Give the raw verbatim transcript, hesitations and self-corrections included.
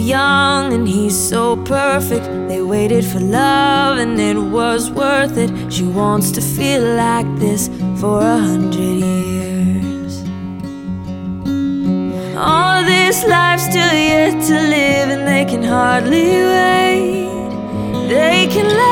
young and he's so perfect. They waited for love and it was worth it. She wants to feel like this for a hundred years. All this life's still yet to live, and they can hardly wait. They can